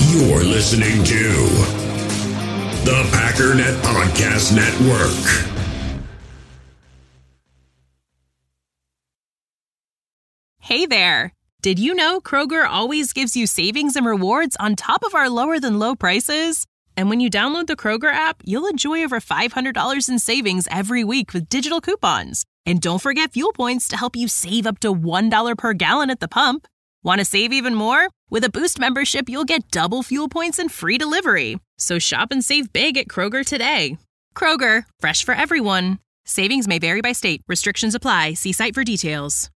You're listening to the Packernet Podcast Network. Hey there! Did you know Kroger always gives you savings and rewards on top of our lower-than-low prices? And when you download the Kroger app, you'll enjoy over $500 in savings every week with digital coupons. And don't forget fuel points to help you save up to $1 per gallon at the pump. Want to save even more? With a Boost membership, you'll get double fuel points and free delivery. So shop and save big at Kroger today. Kroger, fresh for everyone. Savings may vary by state. Restrictions apply. See site for details.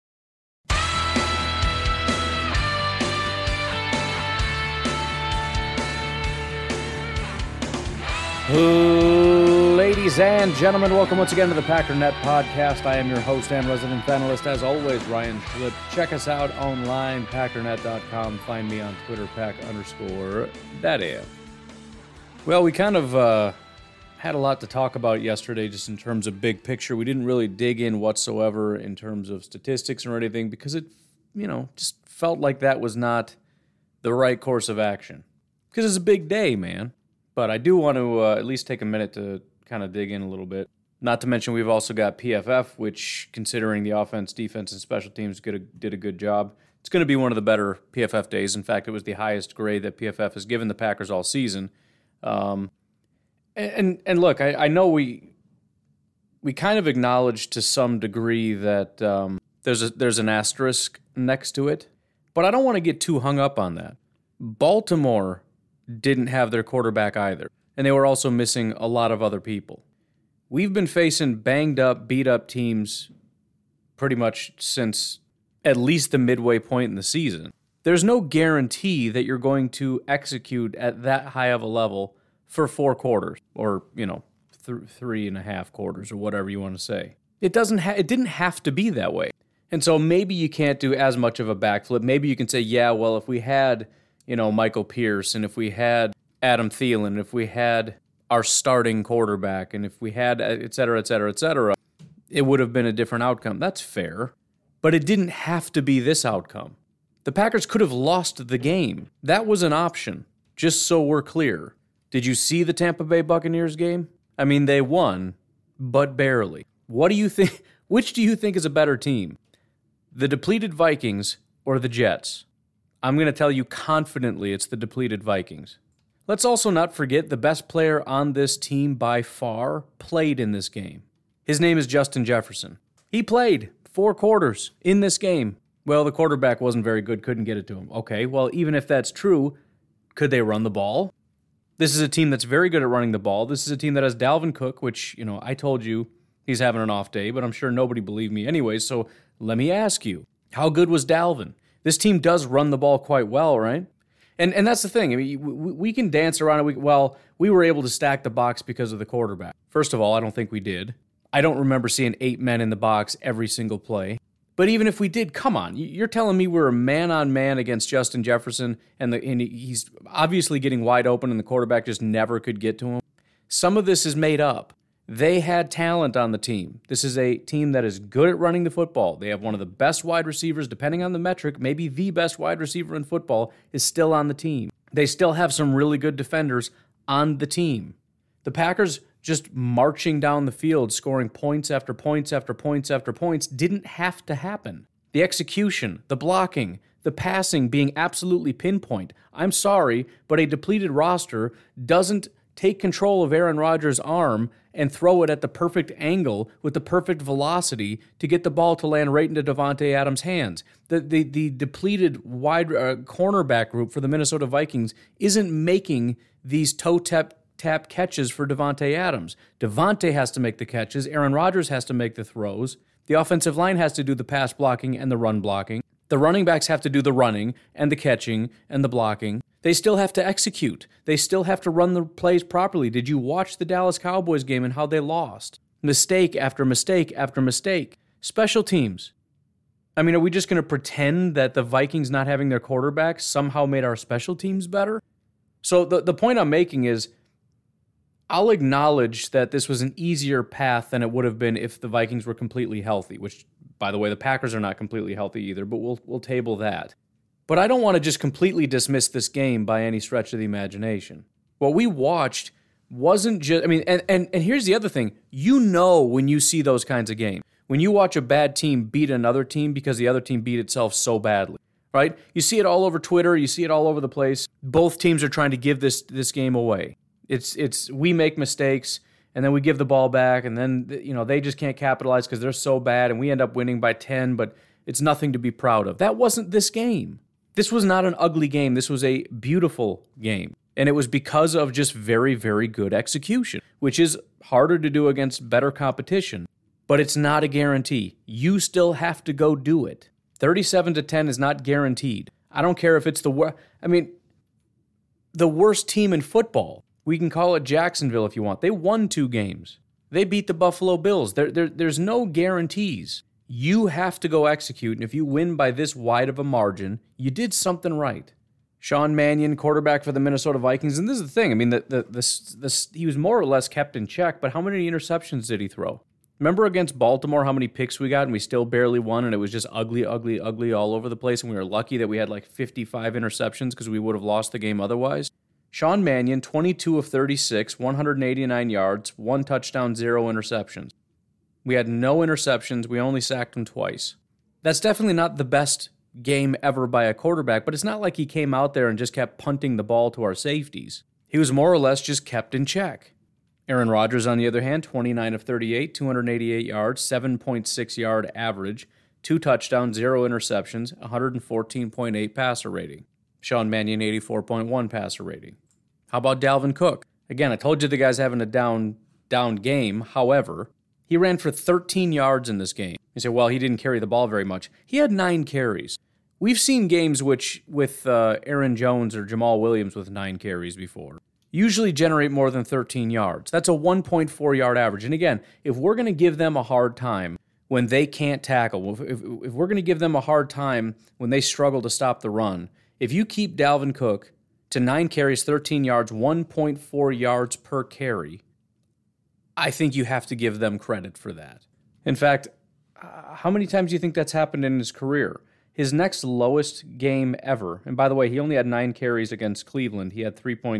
Ladies and gentlemen, welcome once again to the Packernet Podcast. I am your host and resident analyst, as always, Ryan Schlip. Check us out online, packernet.com. Find me on Twitter, pack_daddy. Well, we kind of had a lot to talk about yesterday just in terms of big picture. We didn't really dig in whatsoever in terms of statistics or anything because it, just felt like that was not the right course of action. Because it's a big day, man. But I do want to at least take a minute to kind of dig in a little bit. Not to mention we've also got PFF, which, considering the offense, defense, and special teams did a good job. It's going to be one of the better PFF days. In fact, it was the highest grade that PFF has given the Packers all season. And look, I know we kind of acknowledge to some degree that there's an asterisk next to it, but I don't want to get too hung up on that. Baltimore didn't have their quarterback either, and they were also missing a lot of other people. We've been facing banged up, beat up teams pretty much since at least the midway point in the season. There's no guarantee that you're going to execute at that high of a level for 4 quarters or, 3.5 quarters or whatever you want to say. It didn't have to be that way. And so maybe you can't do as much of a backflip. Maybe you can say, yeah, well, if we had Michael Pierce, and if we had Adam Thielen, if we had our starting quarterback, and if we had et cetera, it would have been a different outcome. That's fair. But it didn't have to be this outcome. The Packers could have lost the game. That was an option, just so we're clear. Did you see the Tampa Bay Buccaneers game? I mean, they won, but barely. What do you think? Which do you think is a better team? The depleted Vikings or the Jets? I'm going to tell you confidently it's the depleted Vikings. Let's also not forget the best player on this team by far played in this game. His name is Justin Jefferson. He played 4 quarters in this game. Well, the quarterback wasn't very good, couldn't get it to him. Okay, well, even if that's true, could they run the ball? This is a team that's very good at running the ball. This is a team that has Dalvin Cook, which, I told you he's having an off day, but I'm sure nobody believed me anyway, so let me ask you, how good was Dalvin? This team does run the ball quite well, right? And that's the thing. I mean, we can dance around it. We were able to stack the box because of the quarterback. First of all, I don't think we did. I don't remember seeing 8 men in the box every single play. But even if we did, come on. You're telling me we're man-on-man against Justin Jefferson, and he's obviously getting wide open, and the quarterback just never could get to him? Some of this is made up. They had talent on the team. This is a team that is good at running the football. They have one of the best wide receivers, depending on the metric, maybe the best wide receiver in football is still on the team. They still have some really good defenders on the team. The Packers just marching down the field, scoring points after points after points after points, didn't have to happen. The execution, the blocking, the passing being absolutely pinpoint. I'm sorry, but a depleted roster doesn't take control of Aaron Rodgers' arm and throw it at the perfect angle with the perfect velocity to get the ball to land right into Davante Adams' hands. The depleted wide cornerback group for the Minnesota Vikings isn't making these toe-tap catches for Davante Adams. Davante has to make the catches. Aaron Rodgers has to make the throws. The offensive line has to do the pass blocking and the run blocking. The running backs have to do the running and the catching and the blocking. They still have to execute. They still have to run the plays properly. Did you watch the Dallas Cowboys game and how they lost? Mistake after mistake after mistake. Special teams. I mean, are we just going to pretend that the Vikings not having their quarterback somehow made our special teams better? So the point I'm making is I'll acknowledge that this was an easier path than it would have been if the Vikings were completely healthy, which, by the way, the Packers are not completely healthy either, but we'll table that. But I don't want to just completely dismiss this game by any stretch of the imagination. What we watched wasn't just, and here's the other thing. You know when you see those kinds of games. When you watch a bad team beat another team because the other team beat itself so badly, right? You see it all over Twitter. You see it all over the place. Both teams are trying to give this game away. It's we make mistakes, and then we give the ball back, and then they just can't capitalize because they're so bad, and we end up winning by 10, but it's nothing to be proud of. That wasn't this game. This was not an ugly game. This was a beautiful game. And it was because of just very, very good execution, which is harder to do against better competition. But it's not a guarantee. You still have to go do it. 37-10 is not guaranteed. I don't care if it's the worst team in football. We can call it Jacksonville if you want. They won 2 games. They beat the Buffalo Bills. There's no guarantees. You have to go execute, and if you win by this wide of a margin, you did something right. Sean Mannion, quarterback for the Minnesota Vikings, and this is the thing. He was more or less kept in check, but how many interceptions did he throw? Remember against Baltimore how many picks we got and we still barely won, and it was just ugly, ugly, ugly all over the place, and we were lucky that we had like 55 interceptions because we would have lost the game otherwise? Sean Mannion, 22 of 36, 189 yards, 1 touchdown, 0 interceptions. We had no interceptions. We only sacked him twice. That's definitely not the best game ever by a quarterback, but it's not like he came out there and just kept punting the ball to our safeties. He was more or less just kept in check. Aaron Rodgers, on the other hand, 29 of 38, 288 yards, 7.6 yard average, 2 touchdowns, 0 interceptions, 114.8 passer rating. Sean Mannion, 84.1 passer rating. How about Dalvin Cook? Again, I told you the guy's having a down game. However, he ran for 13 yards in this game. You say, well, he didn't carry the ball very much. He had 9 carries. We've seen games with Aaron Jones or Jamal Williams with 9 carries before. Usually generate more than 13 yards. That's a 1.4 yard average. And again, if we're going to give them a hard time when they can't tackle, if we're going to give them a hard time when they struggle to stop the run, if you keep Dalvin Cook to 9 carries, 13 yards, 1.4 yards per carry, I think you have to give them credit for that. In fact, how many times do you think that's happened in his career? His next lowest game ever, and by the way, he only had 9 carries against Cleveland. He had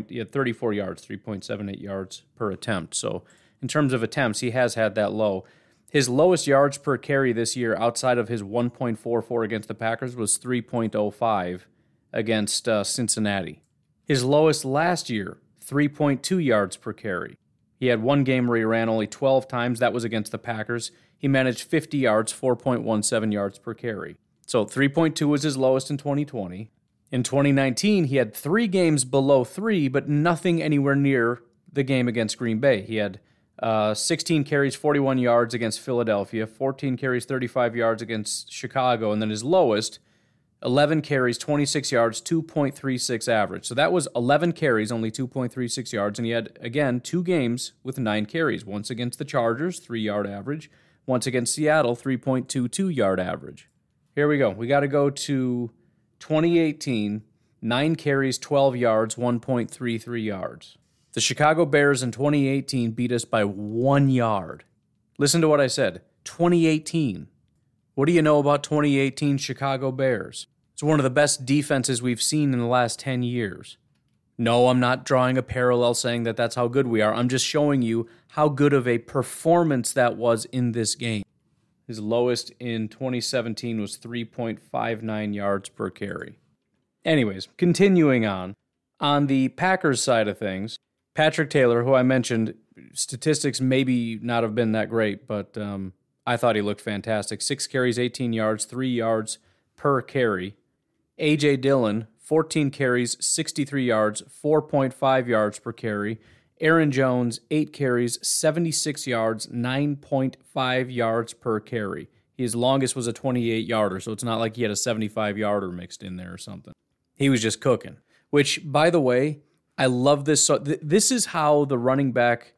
34 yards, 3.78 yards per attempt. So in terms of attempts, he has had that low. His lowest yards per carry this year outside of his 1.44 against the Packers was 3.05 against Cincinnati. His lowest last year, 3.2 yards per carry. He had 1 game where he ran only 12 times. That was against the Packers. He managed 50 yards, 4.17 yards per carry. So 3.2 was his lowest in 2020. In 2019, he had 3 games below 3, but nothing anywhere near the game against Green Bay. He had 16 carries, 41 yards against Philadelphia, 14 carries, 35 yards against Chicago, and then his lowest, 11 carries, 26 yards, 2.36 average. So that was 11 carries, only 2.36 yards, and he had, again, 2 games with 9 carries. Once against the Chargers, 3-yard average. Once against Seattle, 3.22-yard average. Here we go. We got to go to 2018, 9 carries, 12 yards, 1.33 yards. The Chicago Bears in 2018 beat us by 1 yard. Listen to what I said, 2018. What do you know about 2018 Chicago Bears? It's one of the best defenses we've seen in the last 10 years. No, I'm not drawing a parallel saying that that's how good we are. I'm just showing you how good of a performance that was in this game. His lowest in 2017 was 3.59 yards per carry. Anyways, continuing on. On the Packers side of things, Patrick Taylor, who I mentioned, statistics maybe not have been that great, but I thought he looked fantastic. 6 carries, 18 yards, 3 yards per carry. A.J. Dillon, 14 carries, 63 yards, 4.5 yards per carry. Aaron Jones, 8 carries, 76 yards, 9.5 yards per carry. His longest was a 28-yarder, so it's not like he had a 75-yarder mixed in there or something. He was just cooking, which, by the way, I love this. So this is how the running back,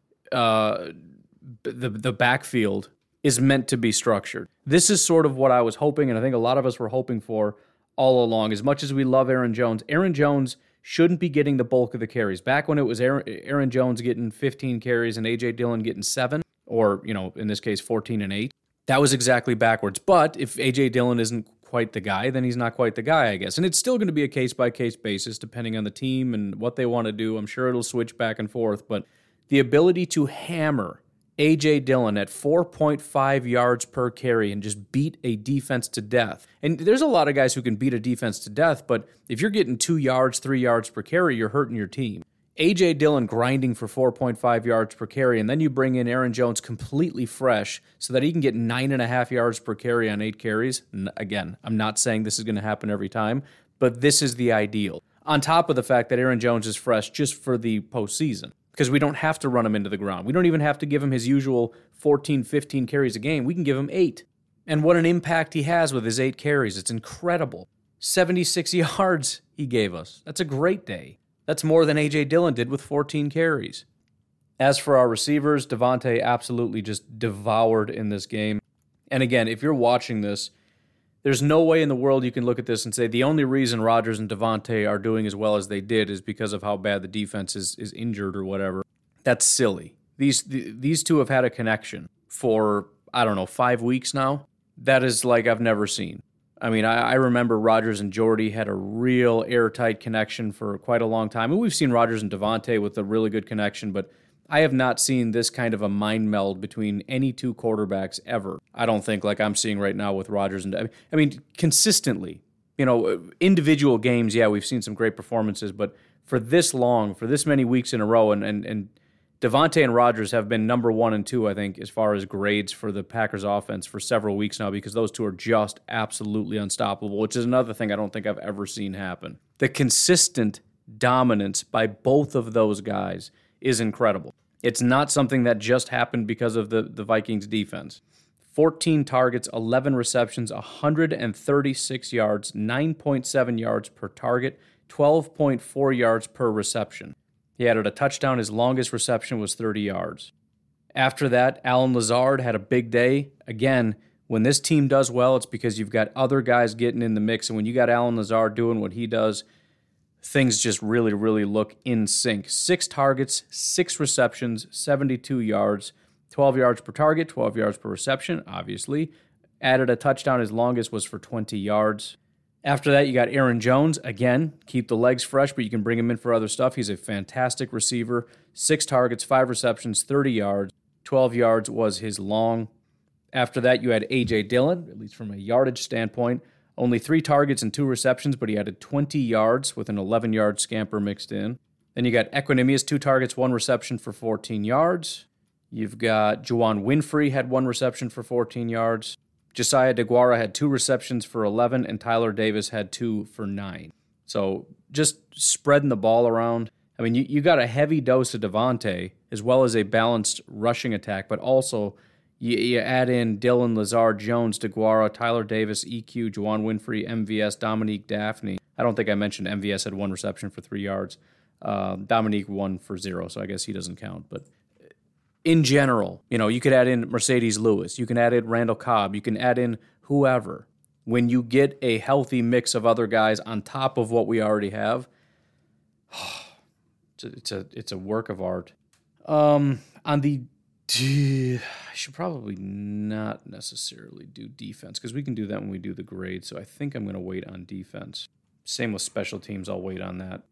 the backfield is meant to be structured. This is sort of what I was hoping, and I think a lot of us were hoping for all along. As much as we love Aaron Jones shouldn't be getting the bulk of the carries. Back when it was Aaron Jones getting 15 carries and A.J. Dillon getting 7, or, in this case, 14 and 8, that was exactly backwards. But if A.J. Dillon isn't quite the guy, then he's not quite the guy, I guess. And it's still going to be a case-by-case basis depending on the team and what they want to do. I'm sure it'll switch back and forth, but the ability to hammer A.J. Dillon at 4.5 yards per carry and just beat a defense to death. And there's a lot of guys who can beat a defense to death, but if you're getting 2 yards, 3 yards per carry, you're hurting your team. A.J. Dillon grinding for 4.5 yards per carry, and then you bring in Aaron Jones completely fresh so that he can get 9.5 yards per carry on 8 carries. Again, I'm not saying this is going to happen every time, but this is the ideal. On top of the fact that Aaron Jones is fresh just for the postseason, because we don't have to run him into the ground. We don't even have to give him his usual 14, 15 carries a game. We can give him 8. And what an impact he has with his 8 carries. It's incredible. 76 yards he gave us. That's a great day. That's more than A.J. Dillon did with 14 carries. As for our receivers, Davante absolutely just devoured in this game. And again, if you're watching this, there's no way in the world you can look at this and say the only reason Rodgers and Davante are doing as well as they did is because of how bad the defense is injured or whatever. That's silly. These two have had a connection for, 5 weeks now. That is like I've never seen. I mean, I remember Rodgers and Jordy had a real airtight connection for quite a long time. And we've seen Rodgers and Davante with a really good connection, but I have not seen this kind of a mind meld between any two quarterbacks ever. I don't think like I'm seeing right now with Rodgers and consistently. Individual games, yeah, we've seen some great performances, but for this long, for this many weeks in a row, and Davante and Rodgers have been number 1 and 2, I think, as far as grades for the Packers offense for several weeks now because those two are just absolutely unstoppable, which is another thing I don't think I've ever seen happen. The consistent dominance by both of those guys is incredible. It's not something that just happened because of the Vikings defense. 14 targets, 11 receptions, 136 yards, 9.7 yards per target, 12.4 yards per reception. He added a touchdown. His longest reception was 30 yards. After that, Allen Lazard had a big day. Again, when this team does well, it's because you've got other guys getting in the mix. And when you got Allen Lazard doing what he does, things just really, really look in sync. 6 targets, 6 receptions, 72 yards, 12 yards per target, 12 yards per reception, obviously. Added a touchdown. His longest was for 20 yards. After that, you got Aaron Jones. Again, keep the legs fresh, but you can bring him in for other stuff. He's a fantastic receiver. 6 targets, 5 receptions, 30 yards. 12 yards was his long. After that, you had A.J. Dillon, at least from a yardage standpoint. Only 3 targets and 2 receptions, but he added 20 yards with an 11-yard scamper mixed in. Then you got Equanimeous, 2 targets, 1 reception for 14 yards. You've got Juwan Winfrey had 1 reception for 14 yards. Josiah DeGuara had 2 receptions for 11, and Tyler Davis had 2 for 9. So just spreading the ball around. I mean, you got a heavy dose of Davante, as well as a balanced rushing attack, but also you add in Dillon, Lazard, Jones, DeGuara, Tyler Davis, EQ, Juwan Winfrey, MVS, Dominique Daphne. I don't think I mentioned MVS had 1 reception for 3 yards. Dominique 1 for 0, so I guess he doesn't count, but in general, you could add in Mercedes Lewis. You can add in Randall Cobb. You can add in whoever. When you get a healthy mix of other guys on top of what we already have, it's a work of art. I should probably not necessarily do defense because we can do that when we do the grade. So I think I'm going to wait on defense. Same with special teams. I'll wait on that.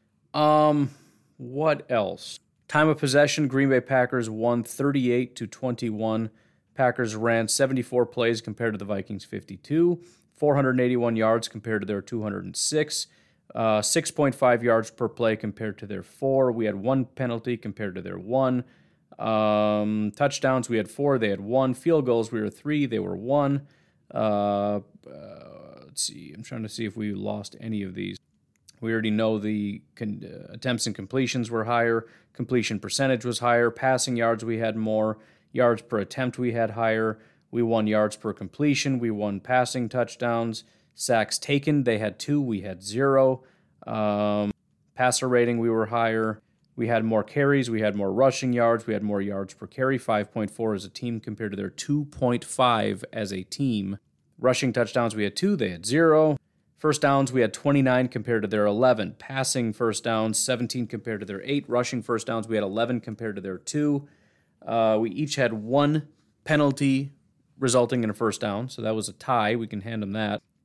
What else? Time of possession, Green Bay Packers won 38-21. Packers ran 74 plays compared to the Vikings 52, 481 yards compared to their 206, 6.5 yards per play compared to their 4. We had 1 penalty compared to their 1. Touchdowns, we had 4, they had 1. Field goals, we were 3, they were 1. Let's see, I'm trying to see if we lost any of these. We already know the attempts and completions were higher. Completion percentage was higher. Passing yards, we had more. Yards per attempt, we had higher. We won yards per completion. We won passing touchdowns. Sacks taken, they had 2. We had 0. Passer rating, we were higher. We had more carries. We had more rushing yards. We had more yards per carry, 5.4 as a team compared to their 2.5 as a team. Rushing touchdowns, we had 2. They had 0. First downs, we had 29 compared to their 11. Passing first downs, 17 compared to their 8. Rushing first downs, we had 11 compared to their 2. We each had 1 penalty resulting in a first down, so that was a tie. We can hand them that.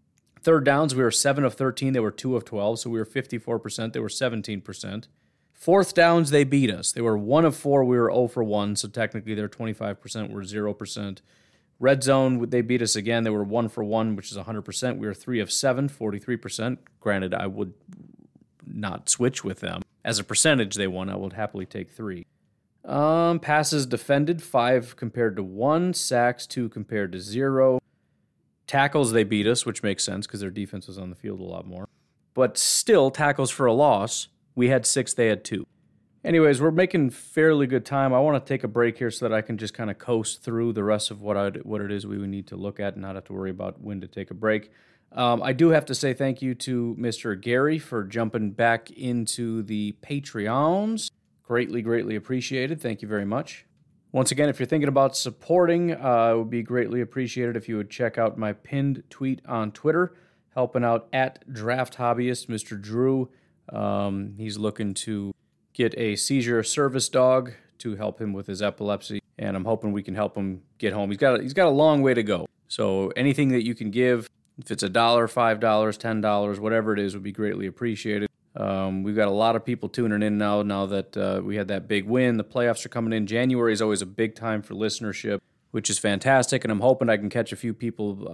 Third downs, we were 7 of 13. They were 2 of 12, so we were 54%. They were 17%. Fourth downs, they beat us. They were 1 of 4. We were 0 for 1, so technically they're 25%. We're 0%. Red zone, they beat us again. They were 1 for 1, which is 100%. We were 3 of 7, 43%. Granted, I would not switch with them. As a percentage, they won. I would happily take 3. Passes defended, 5 compared to 1. Sacks, 2 compared to 0. Tackles, they beat us, which makes sense because their defense was on the field a lot more. But still, tackles for a loss, we had 6, they had 2. Anyways, we're making fairly good time. I want to take a break here so that I can just kind of coast through the rest of what it is we would need to look at and not have to worry about when to take a break. I do have to say thank you to Mr. Gary for jumping back into the Patreons. Greatly, greatly appreciated. Thank you very much. Once again, if you're thinking about supporting, it would be greatly appreciated if you would check out my pinned tweet on Twitter, helping out at Draft Hobbyist, Mr. Drew. He's looking to get a seizure service dog to help him with his epilepsy, and I'm hoping we can help him get home. He's got a long way to go. So anything that you can give, if it's $1, $5, $10, whatever it is, would be greatly appreciated. We've got a lot of people tuning in now that we had that big win. The playoffs are coming in. January is always a big time for listenership, which is fantastic, and I'm hoping I can catch a few people's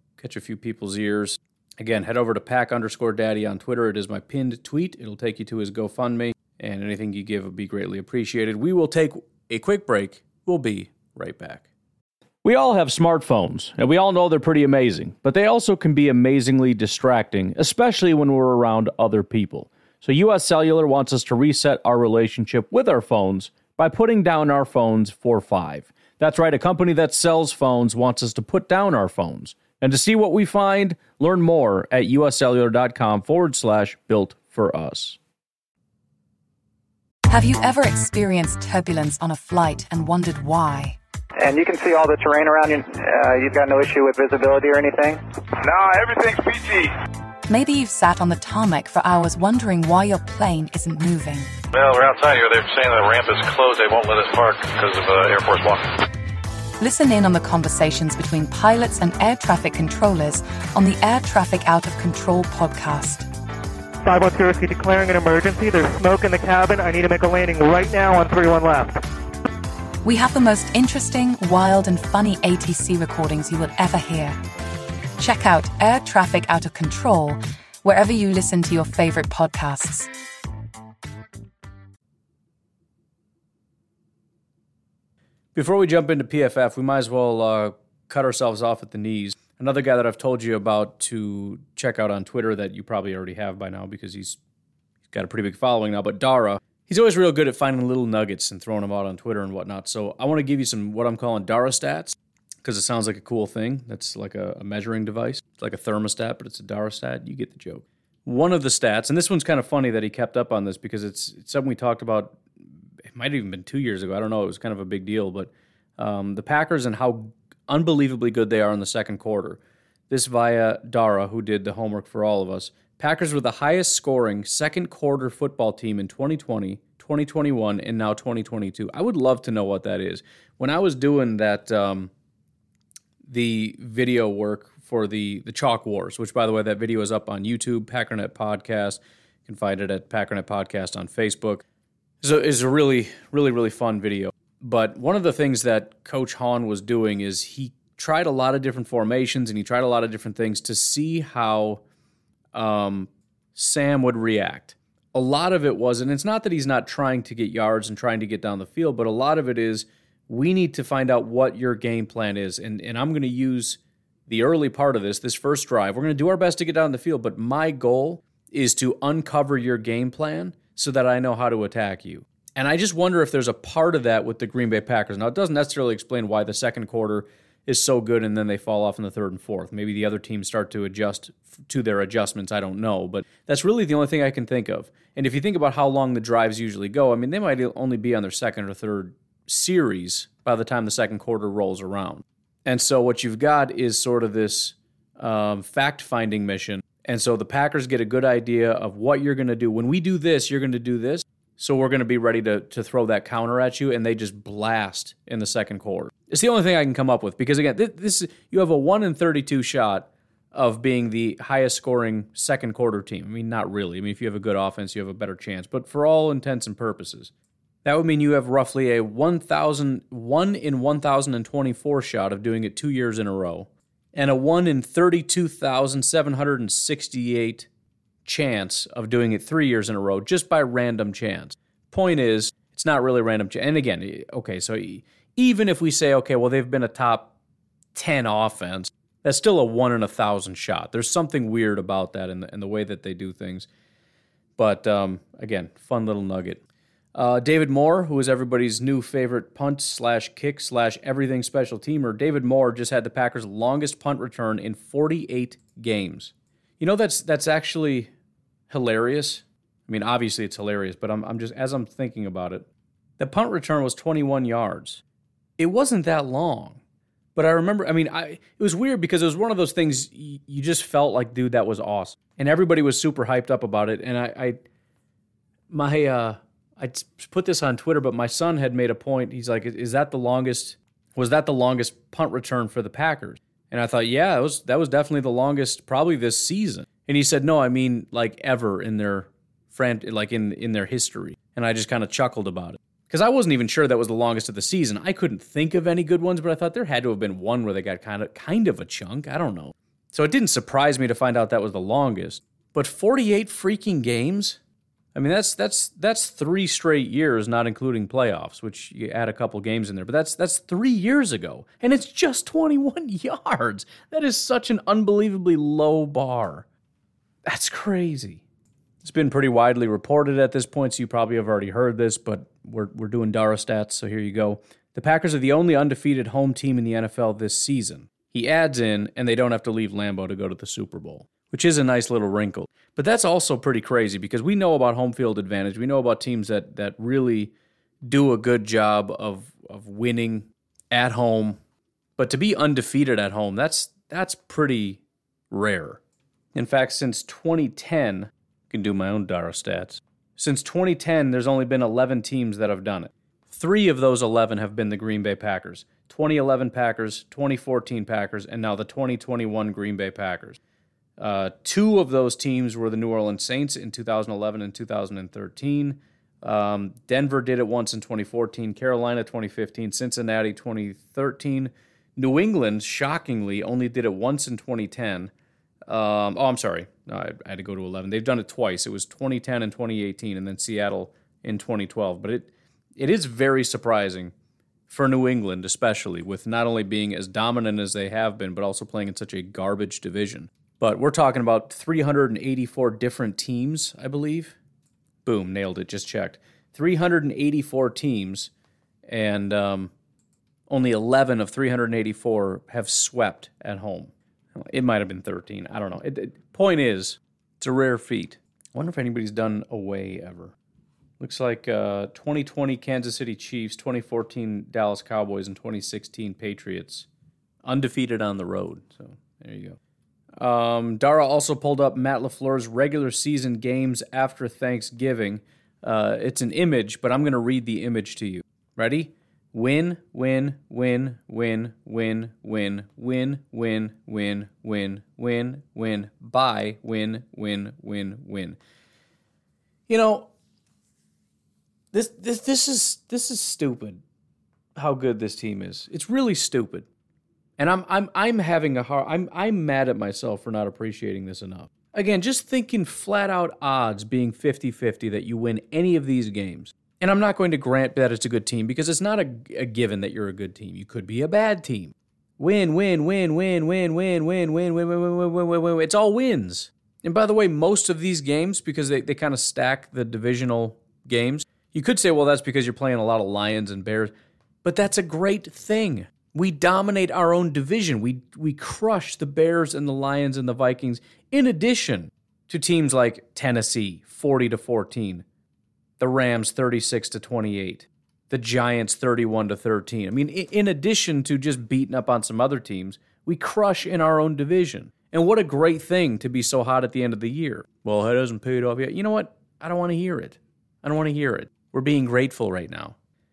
ears. Again, head over to Pack_Daddy on Twitter. It is my pinned tweet. It'll take you to his GoFundMe, and anything you give would be greatly appreciated. We will take a quick break. We'll be right back. We all have smartphones, and we all know they're pretty amazing, but they also can be amazingly distracting, especially when we're around other people. So US Cellular wants us to reset our relationship with our phones by putting down our phones for $5. That's right, a company that sells phones wants us to put down our phones. And to see what we find, learn more at uscellular.com/built for us. Have you ever experienced turbulence on a flight and wondered why? And you can see all the terrain around you. You've got no issue with visibility or anything? No, everything's PG. Maybe you've sat on the tarmac for hours wondering why your plane isn't moving. Well, we're outside here. They're saying the ramp is closed. They won't let us park because of Air Force One. Listen in on the conversations between pilots and air traffic controllers on the Air Traffic Out of Control podcast. 510 declaring an emergency. There's smoke in the cabin. I need to make a landing right now on 31 left. We have the most interesting, wild, and funny ATC recordings you will ever hear. Check out Air Traffic Out of Control wherever you listen to your favorite podcasts. Before we jump into PFF, we might as well cut ourselves off at the knees. Another guy that I've told you about to check out on Twitter that you probably already have by now because he's got a pretty big following now, but Dara. He's always real good at finding little nuggets and throwing them out on Twitter and whatnot. So I want to give you some what I'm calling Dara stats because it sounds like a cool thing. That's like a measuring device. It's like a thermostat, but it's a Dara stat. You get the joke. One of the stats, and this one's kind of funny that he kept up on this because it's something we talked about. It might have even been 2 years ago. I don't know. It was kind of a big deal. But the Packers and how unbelievably good they are in the second quarter. This via Dara, who did the homework for all of us. Packers were the highest scoring second quarter football team in 2020, 2021, and now 2022. I would love to know what that is. When I was doing that, the video work for the Chalk Wars, which, by the way, that video is up on YouTube, Packernet Podcast. You can find it at Packernet Podcast on Facebook. So it's a really, really, really fun video. But one of the things that Coach Hahn was doing is he tried a lot of different formations and he tried a lot of different things to see how Sam would react. A lot of it was, and it's not that he's not trying to get yards and trying to get down the field, but a lot of it is we need to find out what your game plan is. And I'm going to use the early part of this first drive. We're going to do our best to get down the field, but my goal is to uncover your game plan so that I know how to attack you. And I just wonder if there's a part of that with the Green Bay Packers. Now, it doesn't necessarily explain why the second quarter is so good and then they fall off in the third and fourth. Maybe the other teams start to adjust to their adjustments. I don't know. But that's really the only thing I can think of. And if you think about how long the drives usually go, I mean, they might only be on their second or third series by the time the second quarter rolls around. And so what you've got is sort of this fact-finding mission. And so the Packers get a good idea of what you're going to do. When we do this, you're going to do this. So we're going to be ready to throw that counter at you, and they just blast in the second quarter. It's the only thing I can come up with because, again, this you have a 1 in 32 shot of being the highest scoring second quarter team. I mean, not really. I mean, if you have a good offense, you have a better chance. But for all intents and purposes, that would mean you have roughly a 1 in 1,024 shot of doing it 2 years in a row, and a 1 in 32,768 chance of doing it 3 years in a row just by random chance. Point is, it's not really random chance. And again, okay, so even if we say, okay, well, they've been a top 10 offense, that's still a 1 in 1,000 shot. There's something weird about that in the way that they do things. But again, fun little nugget. David Moore, who is everybody's new favorite punt/kick/everything special teamer, David Moore just had the Packers' longest punt return in 48 games. You know, that's actually hilarious. I mean, obviously it's hilarious, but I'm just, as I'm thinking about it, the punt return was 21 yards. It wasn't that long, but I remember, it was weird because it was one of those things you just felt like, dude, that was awesome. And everybody was super hyped up about it. And I put this on Twitter, but my son had made a point. He's like, was that the longest punt return for the Packers? And I thought, yeah, that was definitely the longest, probably this season. And he said, no, I mean like ever in their in their history. And I just kind of chuckled about it. Because I wasn't even sure that was the longest of the season. I couldn't think of any good ones, but I thought there had to have been one where they got kind of a chunk. I don't know. So it didn't surprise me to find out that was the longest. But 48 freaking games? I mean, that's 3 straight years, not including playoffs, which you add a couple games in there. But that's 3 years ago, and it's just 21 yards. That is such an unbelievably low bar. That's crazy. It's been pretty widely reported at this point, so you probably have already heard this, but we're doing Dara stats, so here you go. The Packers are the only undefeated home team in the NFL this season. He adds in, and they don't have to leave Lambeau to go to the Super Bowl, which is a nice little wrinkle. But that's also pretty crazy because we know about home field advantage. We know about teams that really do a good job of winning at home. But to be undefeated at home, that's pretty rare. In fact, since 2010, I can do my own Dara stats. Since 2010, there's only been 11 teams that have done it. 3 of those 11 have been the Green Bay Packers. 2011 Packers, 2014 Packers, and now the 2021 Green Bay Packers. 2 of those teams were the New Orleans Saints in 2011 and 2013. Denver did it once in 2014, Carolina 2015, Cincinnati 2013. New England, shockingly, only did it once in 2010. I'm sorry. No, I had to go to 11. They've done it twice. It was 2010 and 2018, and then Seattle in 2012. But it is very surprising for New England, especially, with not only being as dominant as they have been, but also playing in such a garbage division. But we're talking about 384 different teams, I believe. Boom, nailed it, just checked. 384 teams, and only 11 of 384 have swept at home. It might have been 13. I don't know. Point is, it's a rare feat. I wonder if anybody's done away ever. Looks like 2020 Kansas City Chiefs, 2014 Dallas Cowboys, and 2016 Patriots. Undefeated on the road. So there you go. Dara also pulled up Matt LaFleur's regular season games after Thanksgiving. It's an image, but I'm going to read the image to you. Ready? Win, win, win, win, win, win, win, win, win, win, win, win, bye, win, win, win, win. You know, this is stupid. How good this team is. It's really stupid. And I'm having a hard. I'm mad at myself for not appreciating this enough. Again, just thinking flat out odds being 50-50 that you win any of these games. And I'm not going to grant that it's a good team because it's not a given that you're a good team. You could be a bad team. Win, win, win, win, win, win, win, win, win, win, win, win, win, win, win. It's all wins. And by the way, most of these games, because they kind of stack the divisional games, you could say, well, that's because you're playing a lot of Lions and Bears. But that's a great thing. We dominate our own division. We crush the Bears and the Lions and the Vikings, in addition to teams like Tennessee, 40-14. The Rams 36-28, the Giants 31-13. I mean, in addition to just beating up on some other teams, we crush in our own division. And what a great thing to be so hot at the end of the year. Well, it hasn't paid off yet. You know what? I don't want to hear it. I don't want to hear it. We're being grateful right now.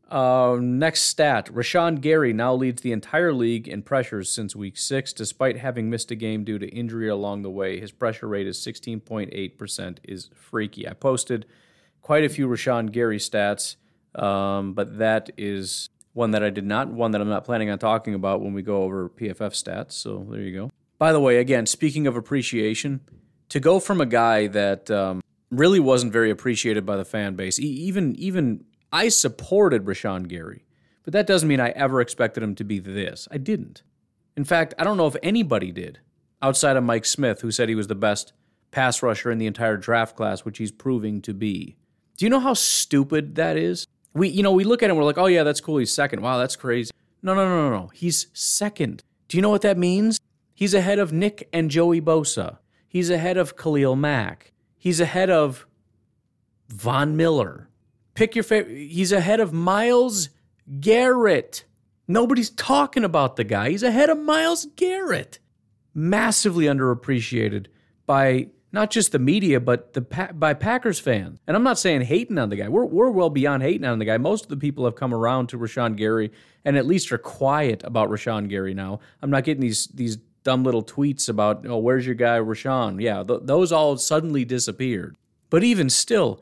Next stat, Rashawn Gary now leads the entire league in pressures since week 6, despite having missed a game due to injury along the way. His pressure rate is 16.8%, is freaky. I posted quite a few Rashawn Gary stats, but that is one that I'm not planning on talking about when we go over PFF stats, so there you go. By the way, again, speaking of appreciation, to go from a guy that really wasn't very appreciated by the fan base, even I supported Rashawn Gary, but that doesn't mean I ever expected him to be this. I didn't. In fact, I don't know if anybody did, outside of Mike Smith, who said he was the best pass rusher in the entire draft class, which he's proving to be. Do you know how stupid that is? We look at him, we're like, oh yeah, that's cool, he's second. Wow, that's crazy. No. He's second. Do you know what that means? He's ahead of Nick and Joey Bosa. He's ahead of Khalil Mack. He's ahead of Von Miller. Pick your favorite. He's ahead of Myles Garrett. Nobody's talking about the guy. He's ahead of Myles Garrett. Massively underappreciated by not just the media, but by Packers fans. And I'm not saying hating on the guy. We're well beyond hating on the guy. Most of the people have come around to Rashawn Gary and at least are quiet about Rashawn Gary now. I'm not getting these dumb little tweets about, oh, where's your guy Rashawn? Yeah, those all suddenly disappeared. But even still,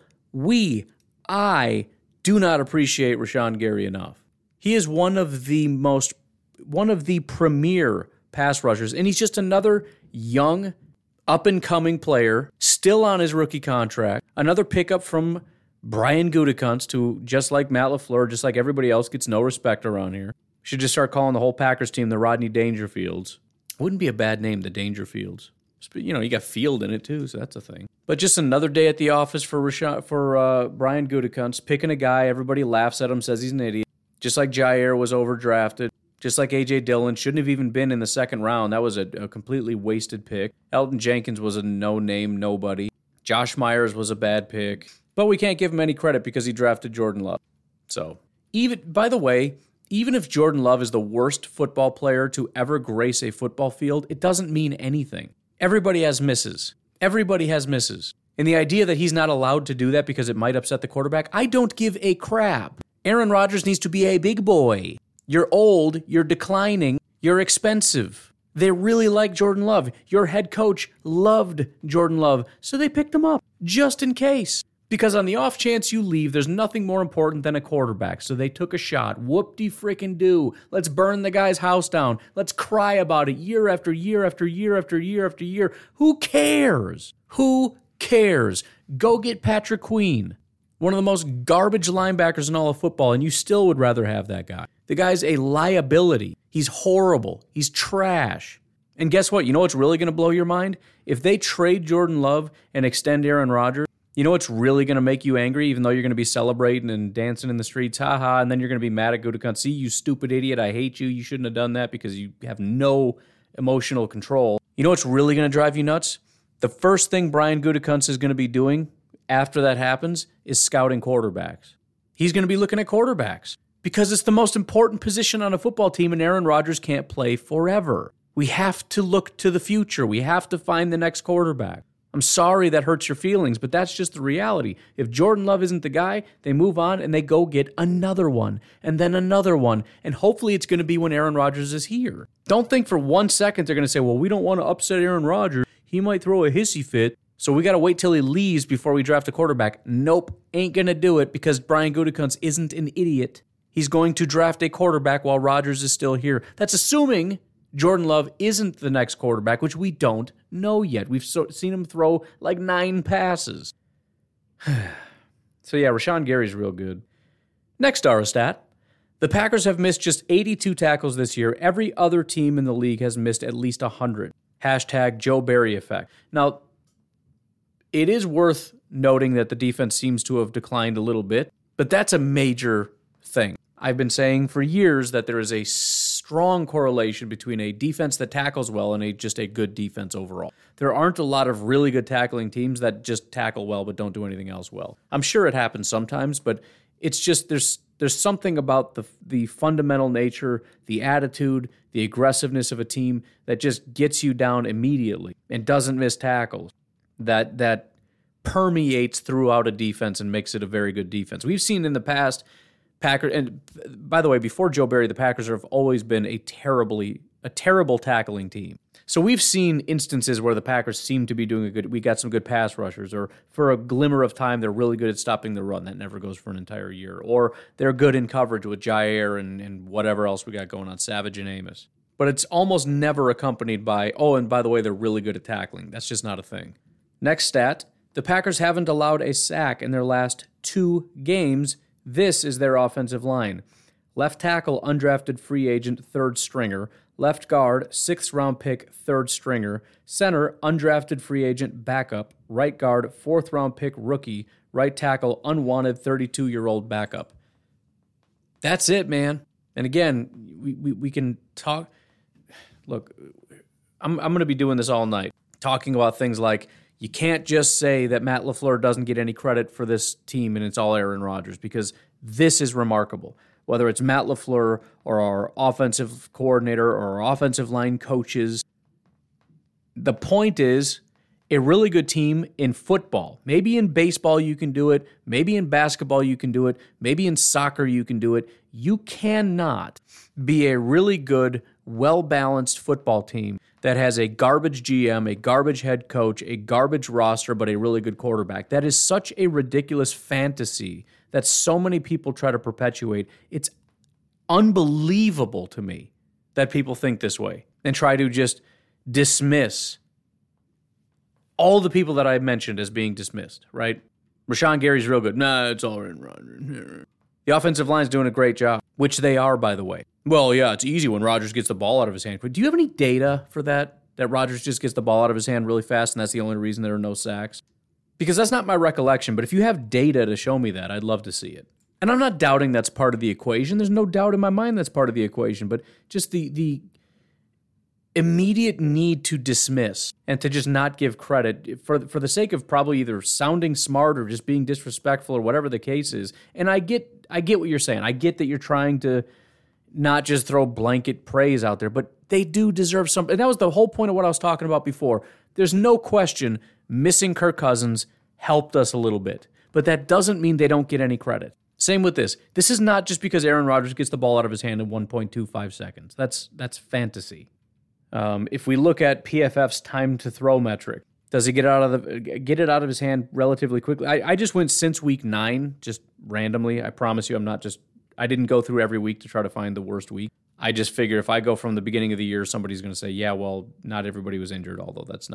I do not appreciate Rashawn Gary enough. He is one of the premier pass rushers, and he's just another young, up-and-coming player, still on his rookie contract. Another pickup from Brian Gutekunst, who, just like Matt LaFleur, just like everybody else, gets no respect around here. Should just start calling the whole Packers team the Rodney Dangerfields. Wouldn't be a bad name, the Dangerfields. You got Field in it too, so that's a thing. But just another day at the office for Brian Gutekunst, picking a guy, everybody laughs at him, says he's an idiot. Just like Jair was overdrafted. Just like A.J. Dillon, shouldn't have even been in the second round. That was a completely wasted pick. Elton Jenkins was a no-name nobody. Josh Myers was a bad pick. But we can't give him any credit because he drafted Jordan Love. So, by the way, even if Jordan Love is the worst football player to ever grace a football field, it doesn't mean anything. Everybody has misses. And the idea that he's not allowed to do that because it might upset the quarterback, I don't give a crap. Aaron Rodgers needs to be a big boy. You're old, you're declining, you're expensive. They really like Jordan Love. Your head coach loved Jordan Love, so they picked him up, just in case. Because on the off chance you leave, there's nothing more important than a quarterback, so they took a shot. Whoop-de-frickin-do. Let's burn the guy's house down. Let's cry about it year after year after year after year after year. Who cares? Who cares? Go get Patrick Queen, one of the most garbage linebackers in all of football, and you still would rather have that guy. The guy's a liability. He's horrible. He's trash. And guess what? You know what's really going to blow your mind? If they trade Jordan Love and extend Aaron Rodgers, you know what's really going to make you angry, even though you're going to be celebrating and dancing in the streets, haha, and then you're going to be mad at Gutekunst. See, you stupid idiot, I hate you. You shouldn't have done that because you have no emotional control. You know what's really going to drive you nuts? The first thing Brian Gutekunst is going to be doing after that happens is scouting quarterbacks. He's going to be looking at quarterbacks because it's the most important position on a football team, and Aaron Rodgers can't play forever. We have to look to the future. We have to find the next quarterback. I'm sorry that hurts your feelings, but that's just the reality. If Jordan Love isn't the guy, they move on and they go get another one, and then another one, and hopefully it's going to be when Aaron Rodgers is here. Don't think for 1 second they're going to say, well, we don't want to upset Aaron Rodgers. He might throw a hissy fit, so we got to wait till he leaves before we draft a quarterback. Nope, ain't going to do it because Brian Gutekunst isn't an idiot. He's going to draft a quarterback while Rodgers is still here. That's assuming Jordan Love isn't the next quarterback, which we don't know yet. We've seen him throw like 9 passes. So yeah, Rashawn Gary's real good. Next Arostat. The Packers have missed just 82 tackles this year. Every other team in the league has missed at least 100. Hashtag Joe Barry effect. Now, it is worth noting that the defense seems to have declined a little bit, but that's a major thing. I've been saying for years that there is a strong correlation between a defense that tackles well and just a good defense overall. There aren't a lot of really good tackling teams that just tackle well but don't do anything else well. I'm sure it happens sometimes, but it's just there's something about the fundamental nature, the attitude, the aggressiveness of a team that just gets you down immediately and doesn't miss tackles. That permeates throughout a defense and makes it a very good defense. We've seen in the past Packers, and by the way, before Joe Barry, the Packers have always been a terrible tackling team. So we've seen instances where the Packers seem to be doing we got some good pass rushers, or for a glimmer of time, they're really good at stopping the run. That never goes for an entire year. Or they're good in coverage with Jair and whatever else we got going on, Savage and Amos. But it's almost never accompanied by, oh, and by the way, they're really good at tackling. That's just not a thing. Next stat, the Packers haven't allowed a sack in their last 2 games. This is their offensive line. Left tackle, undrafted free agent, 3rd stringer. Left guard, 6th-round pick, 3rd stringer. Center, undrafted free agent, backup. Right guard, 4th-round pick, rookie. Right tackle, unwanted, 32-year-old backup. That's it, man. And again, we can talk. Look, I'm going to be doing this all night, talking about things like you can't just say that Matt LaFleur doesn't get any credit for this team and it's all Aaron Rodgers, because this is remarkable. Whether it's Matt LaFleur or our offensive coordinator or our offensive line coaches, the point is a really good team in football. Maybe in baseball you can do it. Maybe in basketball you can do it. Maybe in soccer you can do it. You cannot be a really good, well-balanced football team that has a garbage GM, a garbage head coach, a garbage roster, but a really good quarterback. That is such a ridiculous fantasy that so many people try to perpetuate. It's unbelievable to me that people think this way and try to just dismiss all the people that I mentioned as being dismissed, right? Rashawn Gary's real good. Nah, it's all Aaron Rodgers. The offensive line's doing a great job, which they are, by the way. Well, yeah, it's easy when Rodgers gets the ball out of his hand. But do you have any data for that Rodgers just gets the ball out of his hand really fast and that's the only reason there are no sacks? Because that's not my recollection, but if you have data to show me that, I'd love to see it. And I'm not doubting that's part of the equation. There's no doubt in my mind that's part of the equation, but just the immediate need to dismiss and to just not give credit for the sake of probably either sounding smart or just being disrespectful or whatever the case is. And I get what you're saying. I get that you're trying to not just throw blanket praise out there, but they do deserve something. And that was the whole point of what I was talking about before. There's no question missing Kirk Cousins helped us a little bit, but that doesn't mean they don't get any credit. Same with this. This is not just because Aaron Rodgers gets the ball out of his hand in 1.25 seconds. That's fantasy. If we look at PFF's time to throw metric, does he get it out of his hand relatively quickly? I just went since week 9, just randomly. I promise you, I didn't go through every week to try to find the worst week. I just figure if I go from the beginning of the year, somebody's going to say, yeah, well, not everybody was injured, although that's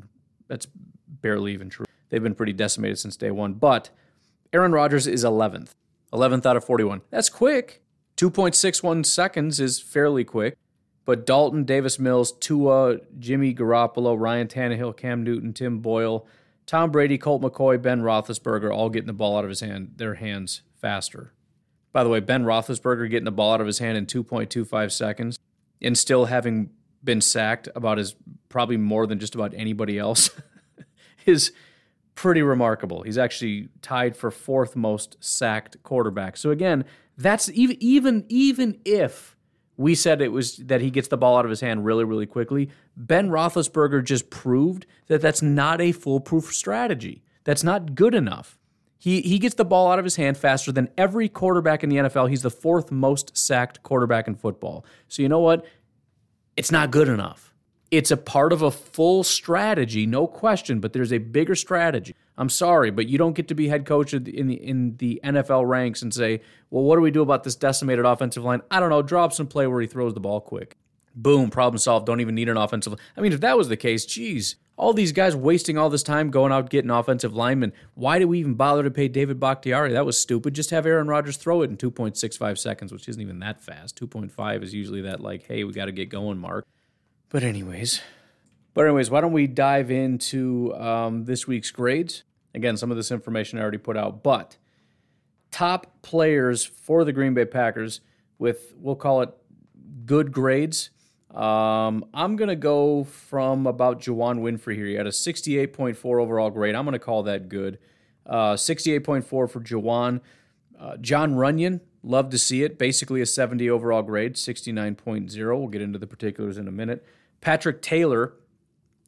barely even true. They've been pretty decimated since day one. But Aaron Rodgers is 11th out of 41. That's quick. 2.61 seconds is fairly quick. But Dalton, Davis Mills, Tua, Jimmy Garoppolo, Ryan Tannehill, Cam Newton, Tim Boyle, Tom Brady, Colt McCoy, Ben Roethlisberger, all getting the ball out of their hands faster. By the way, Ben Roethlisberger getting the ball out of his hand in 2.25 seconds and still having been sacked probably more than just about anybody else is pretty remarkable. He's actually tied for 4th most sacked quarterback. So again, that's even if we said it was that he gets the ball out of his hand really, really quickly, Ben Roethlisberger just proved that that's not a foolproof strategy. That's not good enough. He gets the ball out of his hand faster than every quarterback in the NFL. He's the 4th most sacked quarterback in football. So you know what? It's not good enough. It's a part of a full strategy, no question, but there's a bigger strategy. I'm sorry, but you don't get to be head coach in the NFL ranks and say, well, what do we do about this decimated offensive line? I don't know, draw up some play where he throws the ball quick. Boom, problem solved, don't even need an offensive line. I mean, if that was the case, geez, all these guys wasting all this time going out getting offensive linemen, why did we even bother to pay David Bakhtiari? That was stupid. Just have Aaron Rodgers throw it in 2.65 seconds, which isn't even that fast. 2.5 is usually that like, hey, we got to get going mark. But anyways, why don't we dive into this week's grades? Again, some of this information I already put out, but top players for the Green Bay Packers with, we'll call it good grades. I'm going to go from about Juwann Winfrey here. He had a 68.4 overall grade. I'm going to call that good. 68.4 for Juwann. John Runyon, love to see it. Basically a 70 overall grade, 69.0. We'll get into the particulars in a minute. Patrick Taylor,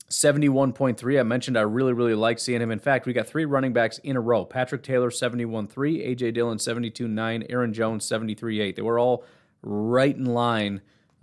71.3. I mentioned I really, really like seeing him. In fact, we got 3 running backs in a row. Patrick Taylor, 71.3. A.J. Dillon, 72.9. Aaron Jones, 73.8. They were all right in line.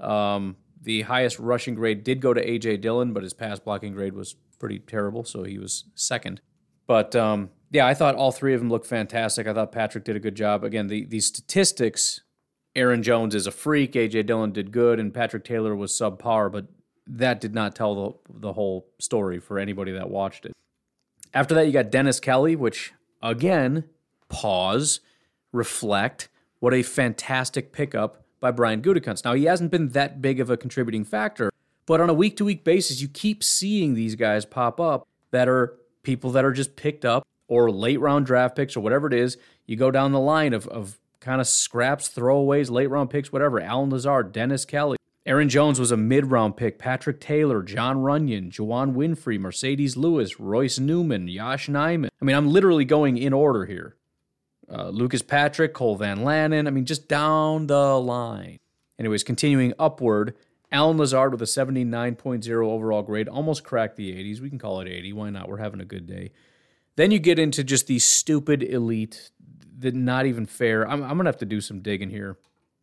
The highest rushing grade did go to A.J. Dillon, but his pass blocking grade was pretty terrible, so he was second. But, yeah, I thought all 3 of them looked fantastic. I thought Patrick did a good job. Again, the statistics, Aaron Jones is a freak, A.J. Dillon did good, and Patrick Taylor was subpar, but that did not tell the whole story for anybody that watched it. After that, you got Dennis Kelly, which, again, pause, reflect, what a fantastic pickup by Brian Gutekunst. Now, he hasn't been that big of a contributing factor, but on a week-to-week basis, you keep seeing these guys pop up that are people that are just picked up or late-round draft picks or whatever it is. You go down the line of kind of scraps, throwaways, late-round picks, whatever. Allen Lazard, Dennis Kelly. Aaron Jones was a mid-round pick. Patrick Taylor, John Runyon, Juwan Winfrey, Mercedes Lewis, Royce Newman, Yosh Nijman. I mean, I'm literally going in order here. Lucas Patrick, Cole Van Lanen. I mean, just down the line. Anyways, continuing upward, Allen Lazard with a 79.0 overall grade. Almost cracked the 80s. We can call it 80. Why not? We're having a good day. Then you get into just these stupid elite, that not even fair. I'm going to have to do some digging here.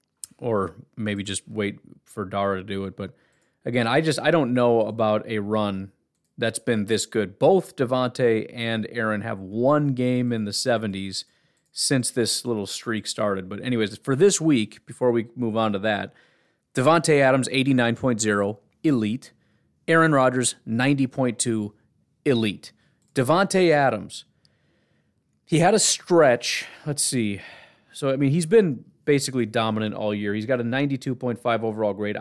Or maybe just wait for Dara to do it. But again, I don't know about a run that's been this good. Both Devontae and Aaron have one game in the 70s since this little streak started. But anyways, for this week, before we move on to that, Devontae Adams, 89.0, elite. Aaron Rodgers, 90.2, elite. Devontae Adams, he had a stretch. Let's see. So, I mean, he's been basically dominant all year. He's got a 92.5 overall grade.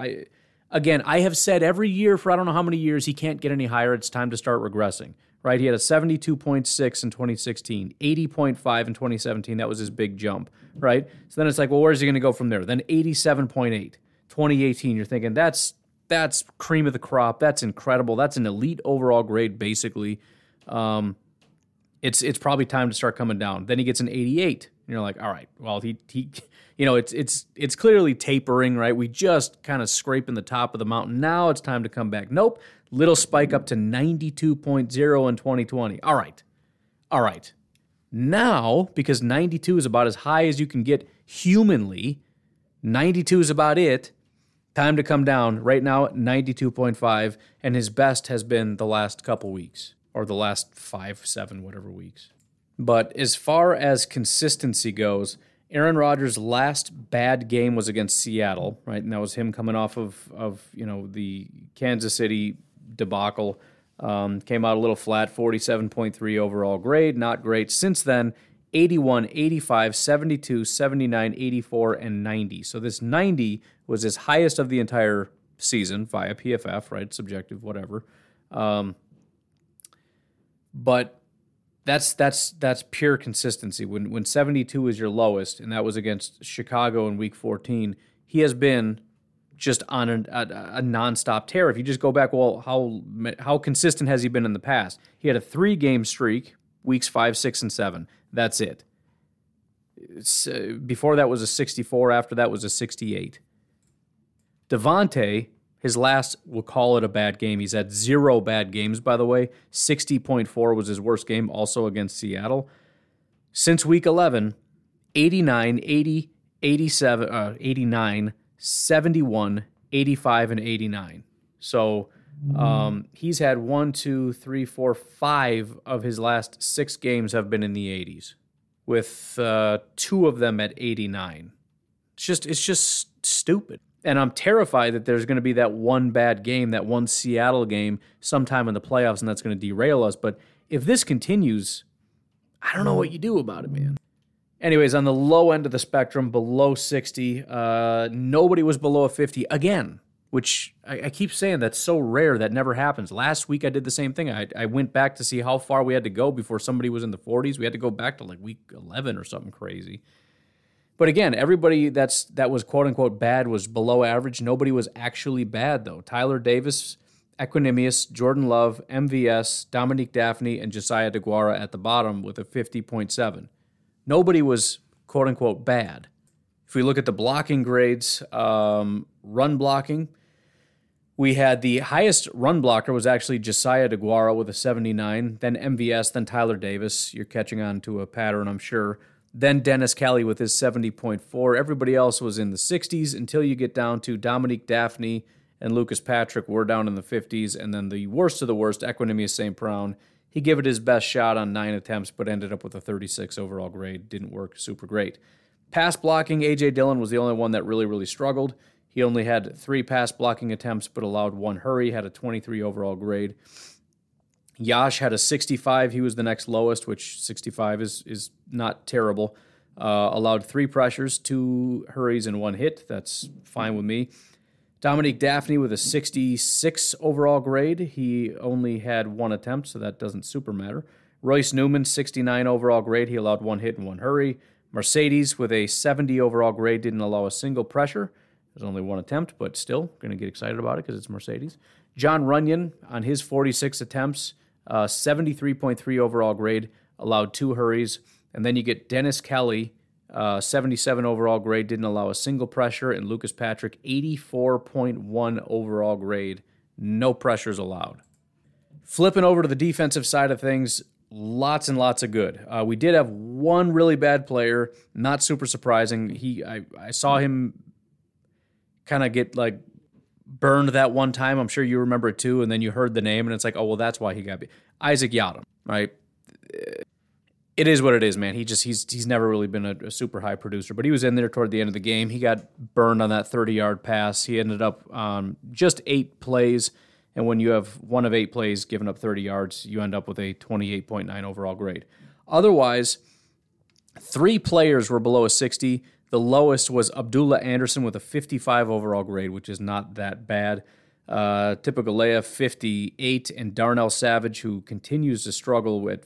I have said every year for I don't know how many years he can't get any higher. It's time to start regressing, right? He had a 72.6 in 2016, 80.5 in 2017. That was his big jump, right? So then it's like, well, where's he going to go from there? Then 87.8, 2018. You're thinking that's cream of the crop. That's incredible. That's an elite overall grade, basically. It's probably time to start coming down. Then he gets an 88. And you're like, all right, well, he it's clearly tapering, right? We just kind of scraping the top of the mountain. Now it's time to come back. Nope. Little spike up to 92.0 in 2020. All right. Now, because 92 is about as high as you can get humanly, 92 is about it. Time to come down. Right now, 92.5, and his best has been the last couple weeks, or the last 5, 7, whatever weeks. But as far as consistency goes, Aaron Rodgers' last bad game was against Seattle, right? And that was him coming off of the Kansas City debacle. Came out a little flat, 47.3 overall grade, not great. Since then, 81, 85, 72, 79, 84, and 90. So this 90 was his highest of the entire season via PFF, right? Subjective, whatever. But that's pure consistency. When 72 is your lowest, and that was against Chicago in Week 14, he has been just on a nonstop tear. If you just go back, well, how consistent has he been in the past? He had a 3-game streak, Weeks 5, 6, and 7. That's it. Before that was a 64. After that was a 68. Devontae, his last, we'll call it a bad game. He's had 0 bad games, by the way. 60.4 was his worst game, also against Seattle. Since Week 11, 89, 80, 87, 89, 71, 85, and 89. So he's had 1, 2, 3, 4, 5 of his last 6 games have been in the 80s, with 2 of them at 89. It's just stupid. And I'm terrified that there's going to be that one bad game, that one Seattle game sometime in the playoffs, and that's going to derail us. But if this continues, I don't know what you do about it, man. Anyways, on the low end of the spectrum, below 60, nobody was below a 50 again, which I keep saying that's so rare. That never happens. Last week I did the same thing. I went back to see how far we had to go before somebody was in the 40s. We had to go back to like week 11 or something crazy. But again, everybody that was quote-unquote bad was below average. Nobody was actually bad, though. Tyler Davis, Equanimous, Jordan Love, MVS, Dominique Daphne, and Josiah DeGuara at the bottom with a 50.7. Nobody was quote-unquote bad. If we look at the blocking grades, run blocking, We had the highest run blocker was actually Josiah DeGuara with a 79, then MVS, then Tyler Davis. You're catching on to a pattern, I'm sure. Then Dennis Kelly with his 70.4. Everybody else was in the 60s until you get down to Dominique Daphne and Lucas Patrick were down in the 50s. And then the worst of the worst, Equanimeous St. Brown. He gave it his best shot on 9 attempts, but ended up with a 36 overall grade. Didn't work super great. Pass blocking, A.J. Dillon was the only one that really struggled. He only had 3 pass blocking attempts, but allowed 1 hurry, had a 23 overall grade. Yash had a 65. He was the next lowest, which 65 is not terrible. Allowed 3 pressures, 2 hurries, and 1 hit. That's fine with me. Dominique Daphne with a 66 overall grade. He only had 1 attempt, so that doesn't super matter. Royce Newman, 69 overall grade. He allowed 1 hit and 1 hurry. Mercedes with a 70 overall grade, didn't allow a single pressure. There's only 1 attempt, but still going to get excited about it because it's Mercedes. John Runyon, on his 46 attempts, 73.3 overall grade, allowed 2 hurries. And then you get Dennis Kelly, 77 overall grade, didn't allow a single pressure. And Lucas Patrick, 84.1 overall grade, no pressures allowed. Flipping over to the defensive side of things, lots and lots of good. We did have 1 really bad player, not super surprising. I saw him kind of get like burned that one time. I'm sure you remember it too. And then you heard the name and it's like, oh, well, that's why he got beat. Isaac Yiadom, right? It is what it is, man. He's never really been a super high producer, but he was in there toward the end of the game. He got burned on that 30-yard pass. He ended up on just 8 plays. And when you have 1 of 8 plays given up 30 yards, you end up with a 28.9 overall grade. Otherwise, 3 players were below a 60. The lowest was Abdullah Anderson with a 55 overall grade, which is not that bad. Typical Leia, 58, and Darnell Savage, who continues to struggle with